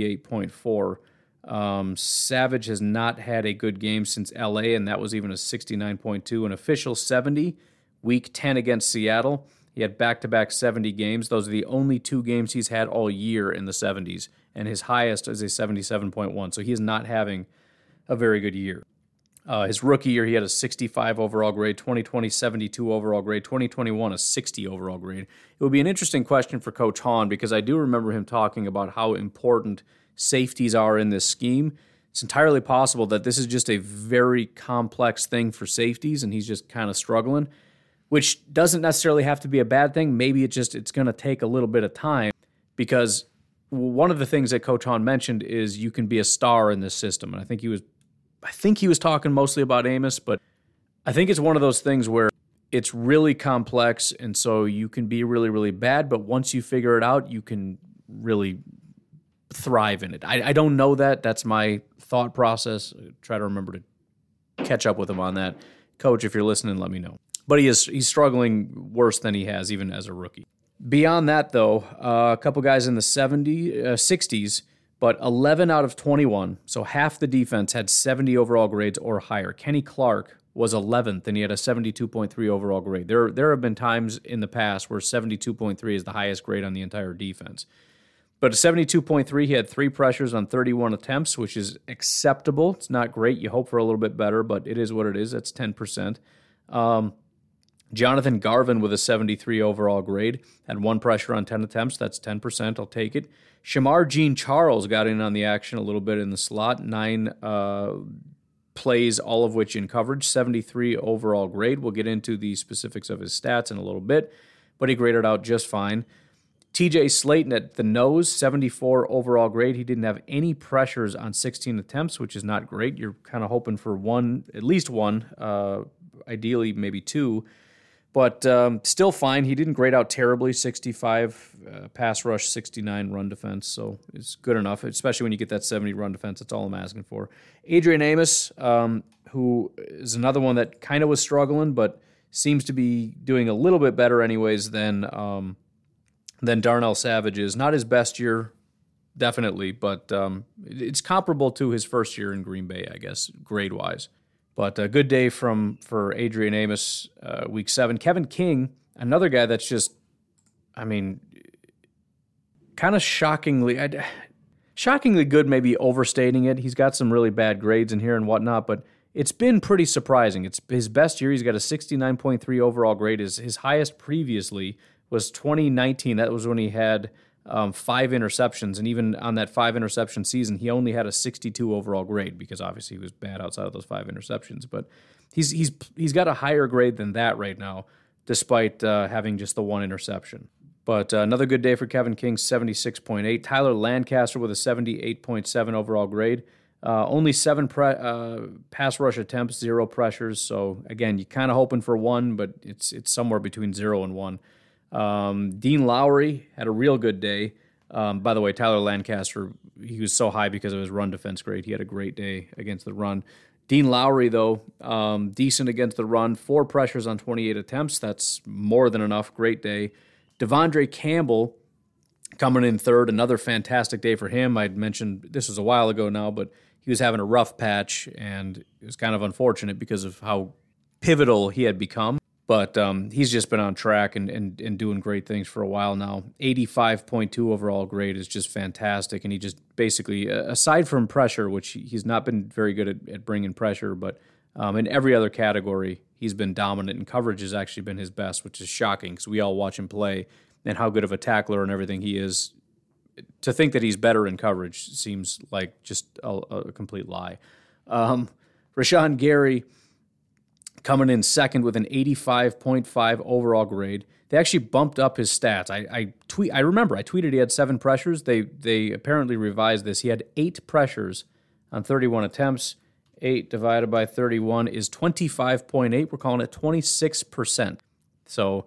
58.4. Savage has not had a good game since L.A., and that was even a 69.2. An official 70, Week 10 against Seattle. He had back-to-back 70 games. Those are the only 2 games he's had all year in the 70s, and his highest is a 77.1, so he is not having a very good year. His rookie year, he had a 65 overall grade, 2020, 72 overall grade, 2021, a 60 overall grade. It would be an interesting question for Coach Hahn because I do remember him talking about how important safeties are in this scheme. It's entirely possible that this is just a very complex thing for safeties and he's just kind of struggling, which doesn't necessarily have to be a bad thing. Maybe it's going to take a little bit of time because one of the things that Coach Hahn mentioned is you can be a star in this system. And I think he was talking mostly about Amos, but I think it's one of those things where it's really complex, and so you can be really, really bad, but once you figure it out, you can really thrive in it. I don't know that. That's my thought process. I try to remember to catch up with him on that. Coach, if you're listening, let me know. But he's struggling worse than he has even as a rookie. Beyond that, though, a couple guys in the 60s, but 11 out of 21, so half the defense had 70 overall grades or higher. Kenny Clark was 11th, and he had a 72.3 overall grade. There have been times in the past where 72.3 is the highest grade on the entire defense. But a 72.3, he had 3 pressures on 31 attempts, which is acceptable. It's not great. You hope for a little bit better, but it is what it is. That's 10%. Jonathan Garvin with a 73 overall grade, had 1 pressure on 10 attempts. That's 10%. I'll take it. Shamar Jean Charles got in on the action a little bit in the slot. 9 plays, all of which in coverage. 73 overall grade. We'll get into the specifics of his stats in a little bit, but he graded out just fine. TJ Slayton at the nose, 74 overall grade. He didn't have any pressures on 16 attempts, which is not great. You're kind of hoping for at least one, ideally maybe 2. But still fine. He didn't grade out terribly. 65 pass rush, 69 run defense. So it's good enough, especially when you get that 70 run defense. That's all I'm asking for. Adrian Amos, who is another one that kind of was struggling, but seems to be doing a little bit better anyways than Darnell Savage is. Not his best year, definitely, but it's comparable to his first year in Green Bay, I guess, grade-wise. But a good day for Adrian Amos, Week 7. Kevin King, another guy that's just, kind of shockingly good, maybe overstating it. He's got some really bad grades in here and whatnot, but it's been pretty surprising. It's his best year. He's got a 69.3 overall grade. His highest previously was 2019. That was when he had 5 interceptions, and even on that 5 interception season, he only had a 62 overall grade because obviously he was bad outside of those 5 interceptions. But he's got a higher grade than that right now, despite having just the 1 interception. But another good day for Kevin King, 76.8. Tyler Lancaster with a 78.7 overall grade. Only 7 pass rush attempts, 0 pressures. So again, you're kind of hoping for 1, but it's somewhere between 0 and 1. Dean Lowry had a real good day. By the way, Tyler Lancaster, he was so high because of his run defense grade. He had a great day against the run. Dean Lowry, though, decent against the run. 4 pressures on 28 attempts. That's more than enough. Great day. Devondre Campbell coming in third. Another fantastic day for him. I'd mentioned this was a while ago now, but he was having a rough patch, and it was kind of unfortunate because of how pivotal he had become. But he's just been on track and doing great things for a while now. 85.2 overall grade is just fantastic, and he just basically, aside from pressure, which he's not been very good at bringing pressure, but in every other category, he's been dominant, and coverage has actually been his best, which is shocking because we all watch him play and how good of a tackler and everything he is. To think that he's better in coverage seems like just a complete lie. Rashawn Gary coming in second with an 85.5 overall grade. They actually bumped up his stats. I remember I tweeted he had 7 pressures. They apparently revised this. He had 8 pressures on 31 attempts. 8 divided by 31 is 25.8. We're calling it 26%. So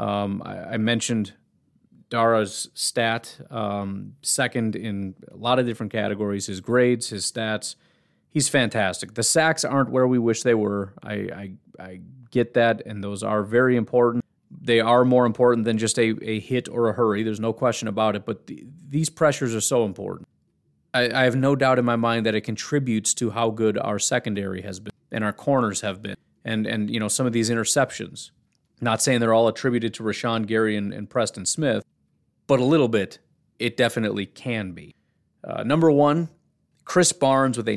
I mentioned Dara's stat, second in a lot of different categories, his grades, his stats. He's fantastic. The sacks aren't where we wish they were. I get that, and those are very important. They are more important than just a hit or a hurry. There's no question about it, but these pressures are so important. I have no doubt in my mind that it contributes to how good our secondary has been and our corners have been. And you know, some of these interceptions, not saying they're all attributed to Rashawn Gary and Preston Smith, but a little bit, it definitely can be. Number 1, Chris Barnes with a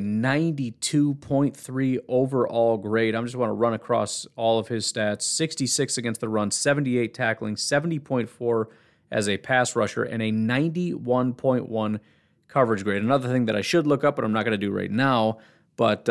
92.3 overall grade. I just want to run across all of his stats. 66 against the run, 78 tackling, 70.4 as a pass rusher, and a 91.1 coverage grade. Another thing that I should look up, but I'm not going to do right now, but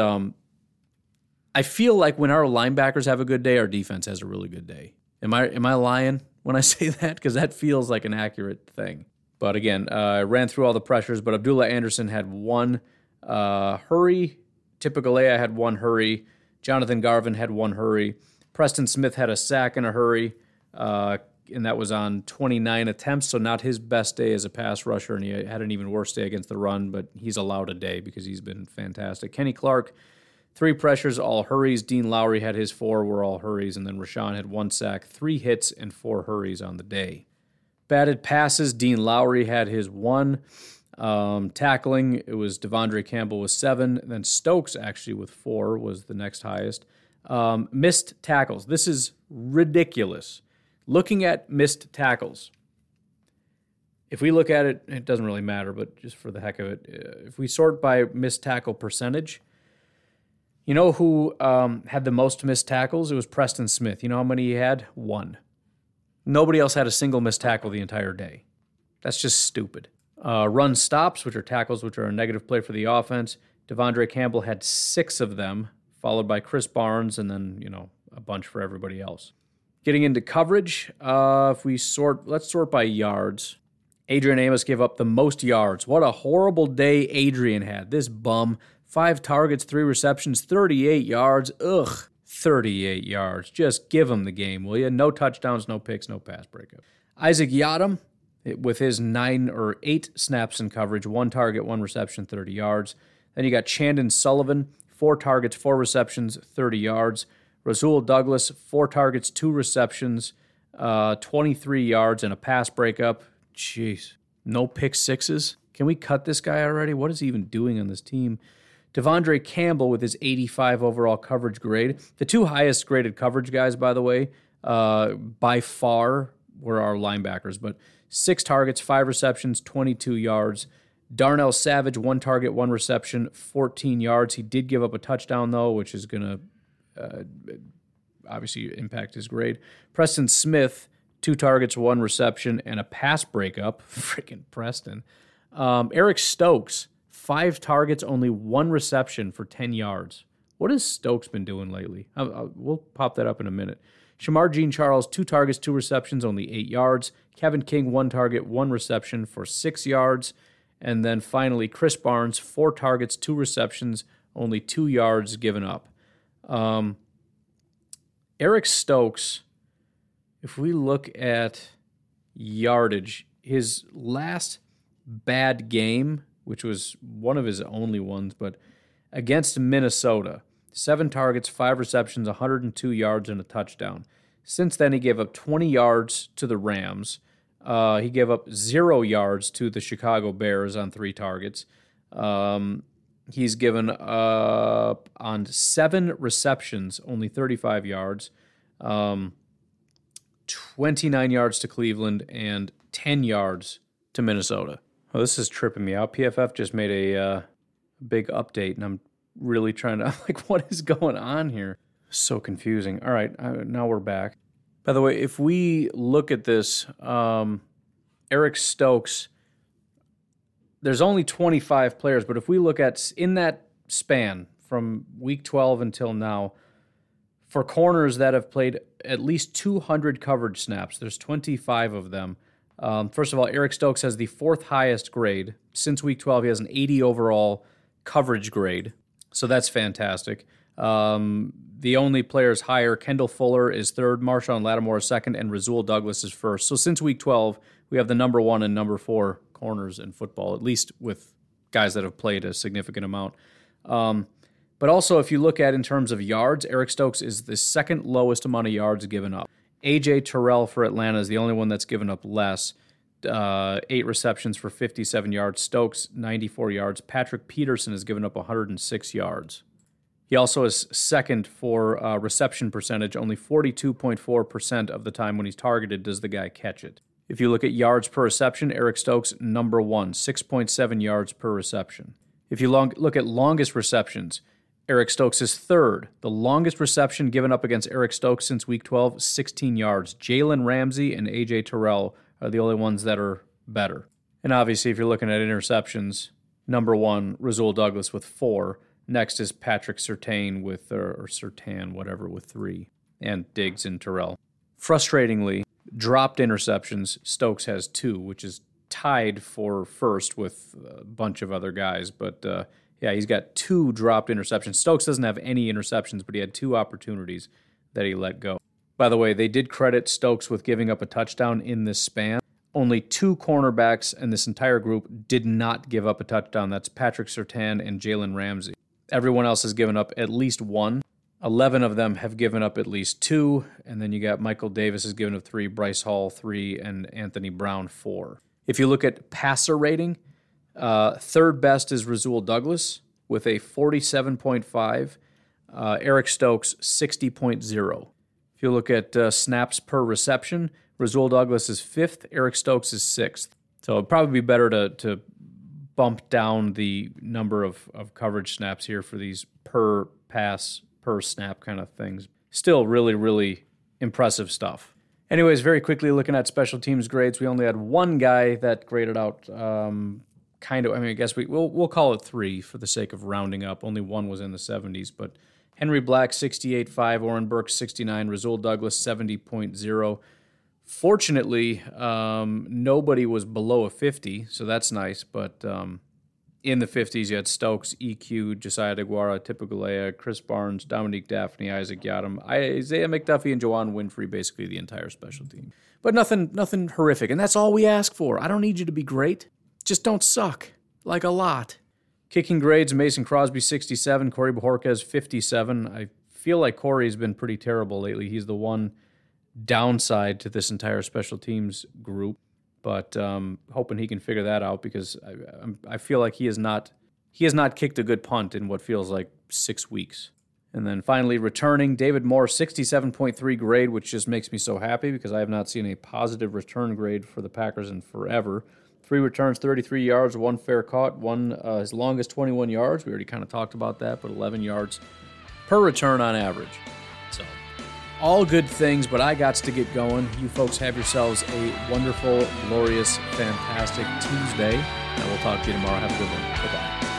I feel like when our linebackers have a good day, our defense has a really good day. Am I lying when I say that? Because that feels like an accurate thing. But again, I ran through all the pressures, but Abdullah Anderson had 1 hurry. Typical A, I had 1 hurry. Jonathan Garvin had 1 hurry. Preston Smith had a sack and a hurry, and that was on 29 attempts, so not his best day as a pass rusher, and he had an even worse day against the run, but he's allowed a day because he's been fantastic. Kenny Clark, 3 pressures, all hurries. Dean Lowry had his 4, were all hurries, and then Rashawn had 1 sack, 3 hits, and 4 hurries on the day. Batted passes, Dean Lowry had his 1. Tackling, it was Devondre Campbell with 7. Then Stokes, actually, with 4, was the next highest. Missed tackles. This is ridiculous. Looking at missed tackles, if we look at it, it doesn't really matter, but just for the heck of it, if we sort by missed tackle percentage, you know who had the most missed tackles? It was Preston Smith. You know how many he had? 1. Nobody else had a single missed tackle the entire day. That's just stupid. Run stops, which are tackles which are a negative play for the offense. Devondre Campbell had 6 of them, followed by Chris Barnes, and then, you know, a bunch for everybody else. Getting into coverage, let's sort by yards. Adrian Amos gave up the most yards. What a horrible day Adrian had. This bum, 5 targets, 3 receptions, 38 yards. Ugh, 38 yards. Just give him the game, will you? No touchdowns, no picks, no pass breakup. Isaac Yiadom, with his 9 or 8 snaps in coverage, 1 target, 1 reception, 30 yards. Then you got Chandon Sullivan, 4 targets, 4 receptions, 30 yards. Rasul Douglas, 4 targets, 2 receptions, 23 yards, and a pass breakup. Jeez. No pick sixes? Can we cut this guy already? What is he even doing on this team? Devondre Campbell with his 85 overall coverage grade. The 2 highest graded coverage guys, by the way, by far were our linebackers, but 6 targets, 5 receptions, 22 yards. Darnell Savage, 1 target, 1 reception, 14 yards. He did give up a touchdown, though, which is going to obviously impact his grade. Preston Smith, 2 targets, 1 reception, and a pass breakup. Freaking Preston. Eric Stokes, 5 targets, only 1 reception for 10 yards. What has Stokes been doing lately? We'll pop that up in a minute. Shamar Jean-Charles, 2 targets, 2 receptions, only 8 yards. Kevin King, 1 target, 1 reception for 6 yards. And then finally, Chris Barnes, 4 targets, 2 receptions, only 2 yards given up. Eric Stokes, if we look at yardage, his last bad game, which was one of his only ones, but against Minnesota, 7 targets, 5 receptions, 102 yards, and a touchdown. Since then, he gave up 20 yards to the Rams. He gave up 0 yards to the Chicago Bears on 3 targets. He's given up on 7 receptions, only 35 yards, 29 yards to Cleveland, and 10 yards to Minnesota. Oh, this is tripping me out. PFF just made a big update, and I'm really trying to, what is going on here? So confusing. All right, now we're back. By the way, if we look at this, Eric Stokes, there's only 25 players, but if we look at in that span from week 12 until now, for corners that have played at least 200 coverage snaps, there's 25 of them. First of all, Eric Stokes has the 4th highest grade. Since week 12, he has an 80 overall coverage grade. So that's fantastic. The only players higher, Kendall Fuller is 3rd, Marshawn Lattimore is 2nd, and Rasul Douglas is 1st. So since week 12, we have the number 1 and number 4 corners in football, at least with guys that have played a significant amount. But also, if you look at in terms of yards, Eric Stokes is the 2nd lowest amount of yards given up. A.J. Terrell for Atlanta is the only one that's given up less. 8 receptions for 57 yards. Stokes, 94 yards. Patrick Peterson has given up 106 yards. He also is 2nd for reception percentage. Only 42.4% of the time when he's targeted does the guy catch it. If you look at yards per reception, Eric Stokes, number 1, 6.7 yards per reception. If you look at longest receptions, Eric Stokes is 3rd. The longest reception given up against Eric Stokes since week 12, 16 yards. Jalen Ramsey and A.J. Terrell are the only ones that are better. And obviously, if you're looking at interceptions, number 1, Rasul Douglas with 4. Next is Patrick Surtain with, or Surtain, whatever, with 3. And Diggs and Terrell. Frustratingly, dropped interceptions, Stokes has 2, which is tied for first with a bunch of other guys. But yeah, he's got 2 dropped interceptions. Stokes doesn't have any interceptions, but he had 2 opportunities that he let go. By the way, they did credit Stokes with giving up a touchdown in this span. Only 2 cornerbacks in this entire group did not give up a touchdown. That's Patrick Surtain and Jalen Ramsey. Everyone else has given up at least 1. 11 of them have given up at least 2. And then you got Michael Davis has given up 3, Bryce Hall 3, and Anthony Brown 4. If you look at passer rating, 3rd best is Rasul Douglas with a 47.5. Eric Stokes, 60.0. If you look at snaps per reception, Rasul Douglas is 5th, Eric Stokes is 6th. So it'd probably be better to bump down the number of coverage snaps here for these per pass, per snap kind of things. Still really, really impressive stuff. Anyways, very quickly looking at special teams grades, we only had 1 guy that graded out I guess we'll call it 3 for the sake of rounding up. Only 1 was in the 70s, but Henry Black, 68.5, Oren Burke, 69, Rasul Douglas, 70.0. Fortunately, nobody was below a 50, so that's nice, but in the 50s, you had Stokes, EQ, Josiah DeGuara, Tipigalea, Chris Barnes, Dominique Daphne, Isaac Yadam, Isaiah McDuffie, and Juwan Winfrey, basically the entire special team. But nothing horrific, and that's all we ask for. I don't need you to be great. Just don't suck, like a lot. Kicking grades, Mason Crosby, 67, Corey Bojorquez, 57. I feel like Corey's been pretty terrible lately. He's the one downside to this entire special teams group, but hoping he can figure that out because I feel like he has not kicked a good punt in what feels like 6 weeks. And then finally returning, David Moore, 67.3 grade, which just makes me so happy because I have not seen a positive return grade for the Packers in forever. 3 returns, 33 yards, 1 fair caught, one as long as 21 yards. We already kind of talked about that, but 11 yards per return on average. So all good things, but I got to get going. You folks have yourselves a wonderful, glorious, fantastic Tuesday, and we'll talk to you tomorrow. Have a good one. Bye-bye.